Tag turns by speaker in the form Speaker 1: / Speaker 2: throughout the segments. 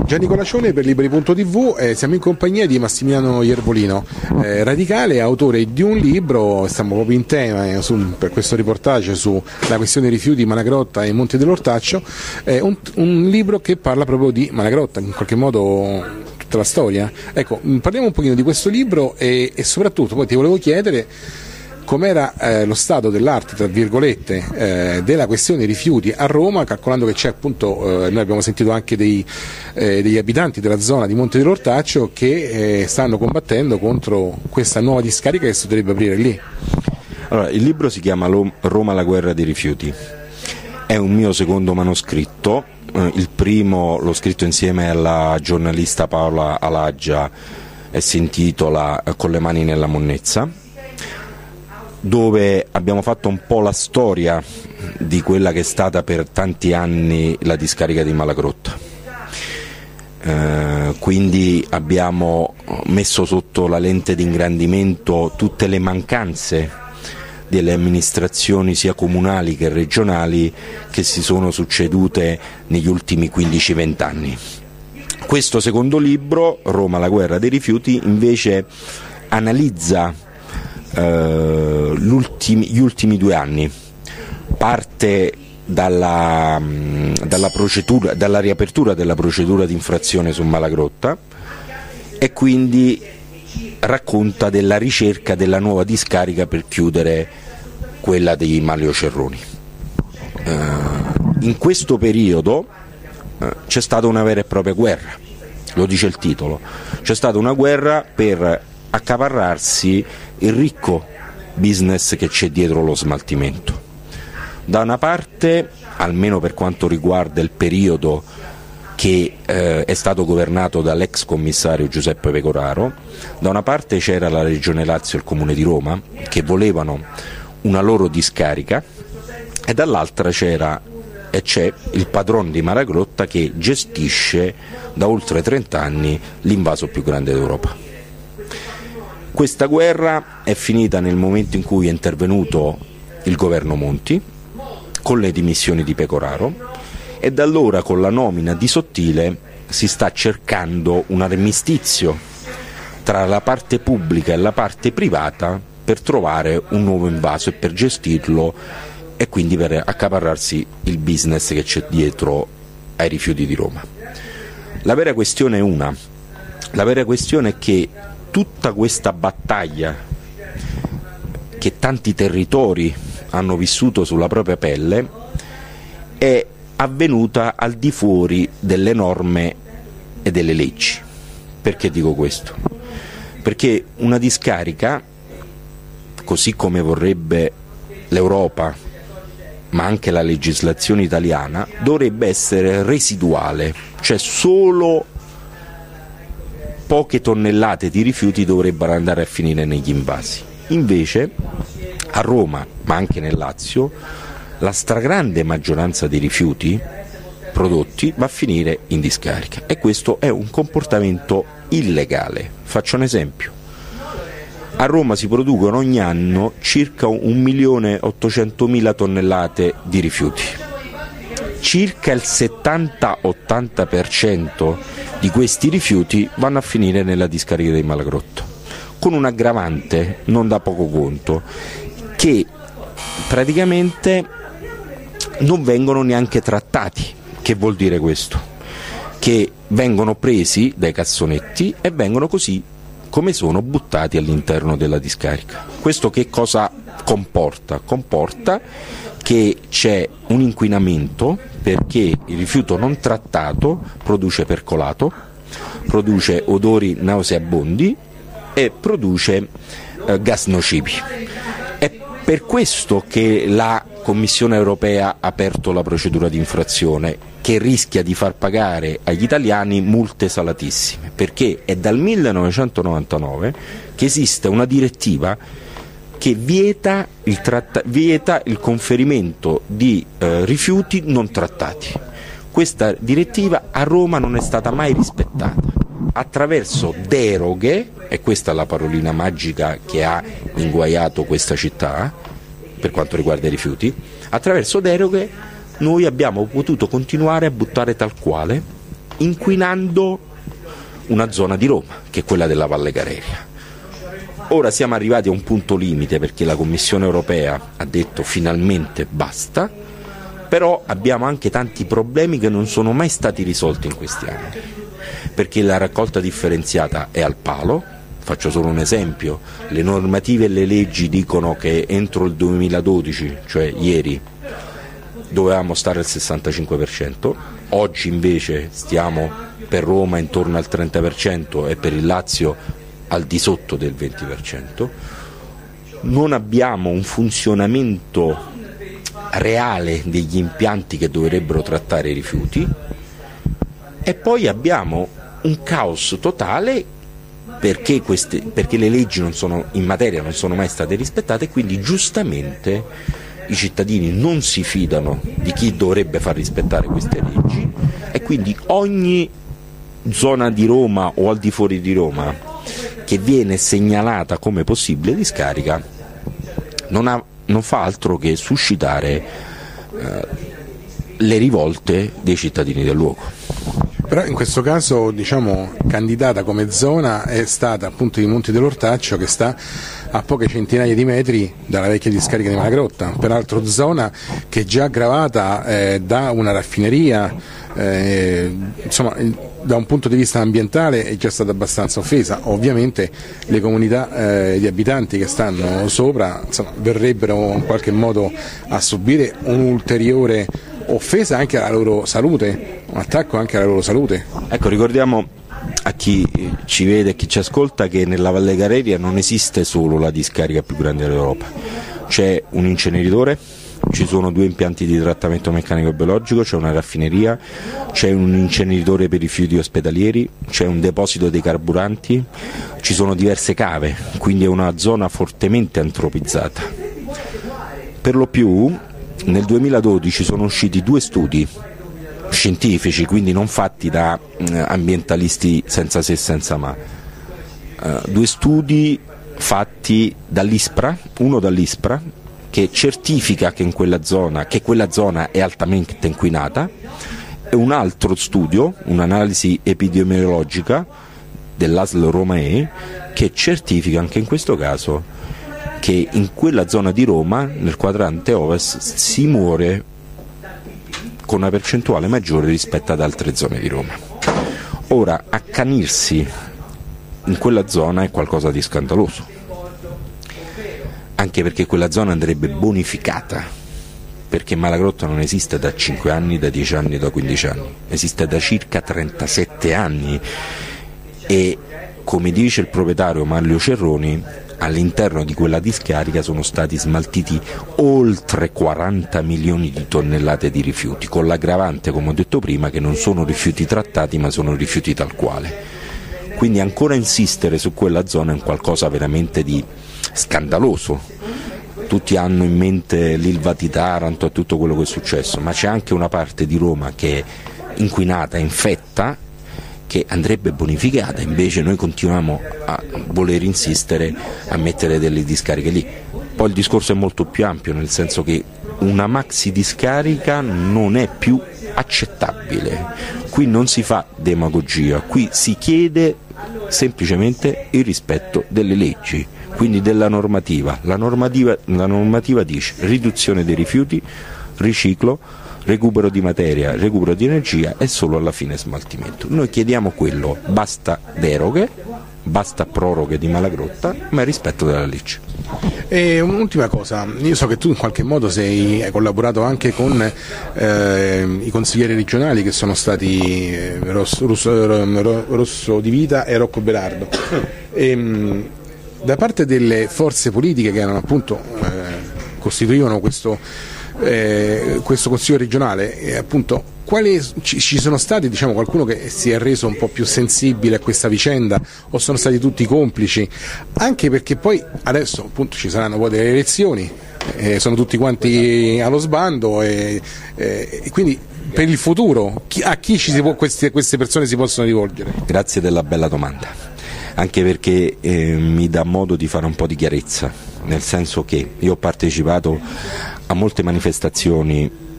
Speaker 1: Gianni Colaccione per Liberi.tv, siamo in compagnia di Massimiliano Iervolino, radicale, autore di un libro, stiamo proprio in tema per questo reportage sulla questione rifiuti, Malagrotta e Monte dell'Ortaccio, un libro che parla proprio di Malagrotta, in qualche modo tutta la storia. Ecco, parliamo un pochino di questo libro e soprattutto poi ti volevo chiedere com'era lo stato dell'arte, tra virgolette, della questione rifiuti a Roma, calcolando che c'è appunto, noi abbiamo sentito anche degli abitanti della zona di Monte dell'Ortaccio che stanno combattendo contro questa nuova discarica che si dovrebbe aprire lì.
Speaker 2: Allora, il libro si chiama Roma, la guerra dei rifiuti, è un mio secondo manoscritto, il primo l'ho scritto insieme alla giornalista Paola Alaggia e si intitola Con le mani nella monnezza, dove abbiamo fatto un po' la storia di quella che è stata per tanti anni la discarica di Malagrotta. Quindi abbiamo messo sotto la lente di ingrandimento tutte le mancanze delle amministrazioni sia comunali che regionali che si sono succedute negli ultimi 15-20 anni. Questo secondo libro, Roma, la guerra dei rifiuti, invece analizza gli ultimi 2 anni, parte dalla riapertura della procedura di infrazione su Malagrotta e quindi racconta della ricerca della nuova discarica per chiudere quella di Manlio Cerroni. In questo periodo c'è stata una vera e propria guerra, lo dice il titolo, c'è stata una guerra per accaparrarsi il ricco business che c'è dietro lo smaltimento. Da una parte, almeno per quanto riguarda il periodo che è stato governato dall'ex commissario Giuseppe Pecoraro, da una parte c'era la Regione Lazio e il Comune di Roma che volevano una loro discarica e dall'altra c'era e c'è il padrone di Malagrotta che gestisce da oltre 30 anni l'invaso più grande d'Europa. Questa guerra è finita nel momento in cui è intervenuto il governo Monti con le dimissioni di Pecoraro e da allora con la nomina di Sottile si sta cercando un armistizio tra la parte pubblica e la parte privata per trovare un nuovo invaso e per gestirlo e quindi per accaparrarsi il business che c'è dietro ai rifiuti di Roma. La vera questione è una, la vera questione è che tutta questa battaglia che tanti territori hanno vissuto sulla propria pelle è avvenuta al di fuori delle norme e delle leggi. Perché dico questo? Perché una discarica, così come vorrebbe l'Europa, ma anche la legislazione italiana, dovrebbe essere residuale, cioè solo poche tonnellate di rifiuti dovrebbero andare a finire negli invasi. Invece a Roma, ma anche nel Lazio, la stragrande maggioranza dei rifiuti prodotti va a finire in discarica e questo è un comportamento illegale. Faccio un esempio. A Roma si producono ogni anno circa 1.800.000 tonnellate di rifiuti. Circa il 70-80% di questi rifiuti vanno a finire nella discarica di Malagrotta, con un aggravante non da poco conto, che praticamente non vengono neanche trattati. Che vuol dire questo? Che vengono presi dai cassonetti e vengono così come sono buttati all'interno della discarica. Questo che cosa comporta? Comporta che c'è un inquinamento perché il rifiuto non trattato produce percolato, produce odori nauseabondi e produce gas nocivi. È per questo che la Commissione europea ha aperto la procedura di infrazione che rischia di far pagare agli italiani multe salatissime, perché è dal 1999 che esiste una direttiva che vieta il conferimento di rifiuti non trattati. Questa direttiva a Roma non è stata mai rispettata. Attraverso deroghe, e questa è la parolina magica che ha inguaiato questa città per quanto riguarda i rifiuti, attraverso deroghe noi abbiamo potuto continuare a buttare tal quale inquinando una zona di Roma, che è quella della Valle Careria. Ora siamo arrivati a un punto limite perché la Commissione europea ha detto finalmente basta, però abbiamo anche tanti problemi che non sono mai stati risolti in questi anni, perché la raccolta differenziata è al palo. Faccio solo un esempio: le normative e le leggi dicono che entro il 2012, cioè ieri, dovevamo stare al 65%, oggi invece stiamo per Roma intorno al 30% e per il Lazio al di sotto del 20%, non abbiamo un funzionamento reale degli impianti che dovrebbero trattare i rifiuti e poi abbiamo un caos totale perché le leggi in materia non sono mai state rispettate e quindi giustamente i cittadini non si fidano di chi dovrebbe far rispettare queste leggi e quindi ogni zona di Roma o al di fuori di Roma che viene segnalata come possibile discarica non fa altro che suscitare le rivolte dei cittadini del luogo.
Speaker 1: Però in questo caso, diciamo, candidata come zona è stata appunto i Monti dell'Ortaccio, che sta a poche centinaia di metri dalla vecchia discarica di Malagrotta, peraltro zona che è già gravata da una raffineria, insomma da un punto di vista ambientale è già stata abbastanza offesa. Ovviamente le comunità di abitanti che stanno sopra, insomma, verrebbero in qualche modo a subire un'ulteriore offesa anche alla loro salute, un attacco anche alla loro salute.
Speaker 2: Ecco, ricordiamo a chi ci vede e chi ci ascolta che nella Valle Careria non esiste solo la discarica più grande d'Europa, c'è un inceneritore, ci sono 2 impianti di trattamento meccanico e biologico, c'è una raffineria, c'è un inceneritore per rifiuti ospedalieri, c'è un deposito dei carburanti, ci sono diverse cave, quindi è una zona fortemente antropizzata. Per lo più nel 2012 sono usciti 2 studi scientifici, quindi non fatti da ambientalisti senza se e senza ma, 2 studi fatti dall'ISPRA, uno dall'ISPRA che certifica che quella zona è altamente inquinata, e un altro studio, un'analisi epidemiologica dell'ASL Romae, che certifica anche in questo caso che in quella zona di Roma, nel quadrante ovest, si muore con una percentuale maggiore rispetto ad altre zone di Roma. Ora, accanirsi in quella zona è qualcosa di scandaloso, anche perché quella zona andrebbe bonificata, perché Malagrotta non esiste da 5 anni, da 10 anni, da 15 anni, esiste da circa 37 anni e, come dice il proprietario Manlio Cerroni, all'interno di quella discarica sono stati smaltiti oltre 40 milioni di tonnellate di rifiuti, con l'aggravante, come ho detto prima, che non sono rifiuti trattati ma sono rifiuti tal quale. Quindi ancora insistere su quella zona è un qualcosa veramente di scandaloso. Tutti hanno in mente l'Ilva di Taranto e tutto quello che è successo, ma c'è anche una parte di Roma che è inquinata, infetta, che andrebbe bonificata, invece noi continuiamo a voler insistere a mettere delle discariche lì. Poi il discorso è molto più ampio, nel senso che una maxi discarica non è più accettabile, qui non si fa demagogia, qui si chiede semplicemente il rispetto delle leggi, quindi della normativa. La normativa dice riduzione dei rifiuti, riciclo, recupero di materia, recupero di energia e solo alla fine smaltimento. Noi chiediamo quello, basta deroghe, basta proroghe di Malagrotta, ma il rispetto della legge.
Speaker 1: E un'ultima cosa, io so che tu in qualche modo hai collaborato anche con i consiglieri regionali che sono stati Rosso Di Vita e Rocco Belardo. Da parte delle forze politiche che erano appunto costituivano questo consiglio regionale, appunto, quali ci sono stati, diciamo, qualcuno che si è reso un po' più sensibile a questa vicenda, o sono stati tutti complici? Anche perché poi adesso appunto ci saranno poi delle elezioni, sono tutti quanti allo sbando e quindi per il futuro a chi queste persone si possono rivolgere?
Speaker 2: Grazie della bella domanda, anche perché mi dà modo di fare un po' di chiarezza, nel senso che io ho partecipato a molte manifestazioni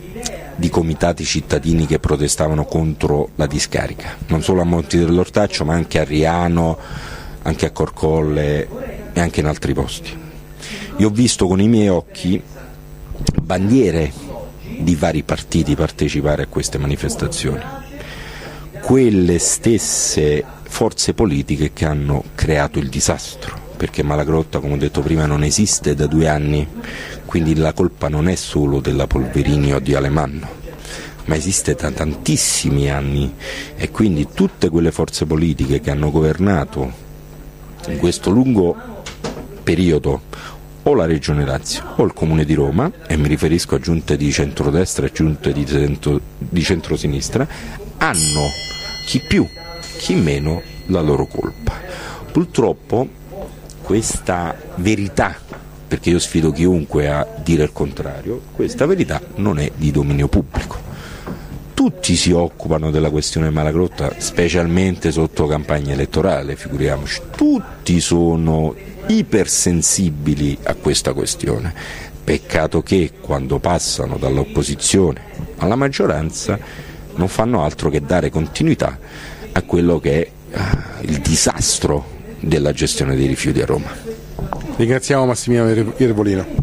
Speaker 2: di comitati cittadini che protestavano contro la discarica, non solo a Monti dell'Ortaccio ma anche a Riano, anche a Corcolle e anche in altri posti. Io ho visto con i miei occhi bandiere di vari partiti partecipare a queste manifestazioni, quelle stesse forze politiche che hanno creato il disastro, perché Malagrotta, come ho detto prima, non esiste da 2 anni, quindi la colpa non è solo della Polverini o di Alemanno, ma esiste da tantissimi anni, e quindi tutte quelle forze politiche che hanno governato in questo lungo periodo o la Regione Lazio o il Comune di Roma, e mi riferisco a giunte di centrodestra e giunte di centrosinistra, hanno chi più, chi meno la loro colpa. Purtroppo questa verità, perché io sfido chiunque a dire il contrario, questa verità non è di dominio pubblico. Tutti si occupano della questione Malagrotta, specialmente sotto campagna elettorale, figuriamoci, tutti sono ipersensibili a questa questione. Peccato che quando passano dall'opposizione alla maggioranza non fanno altro che dare continuità a quello che è il disastro della gestione dei rifiuti a Roma.
Speaker 1: Ringraziamo Massimiliano Iervolino.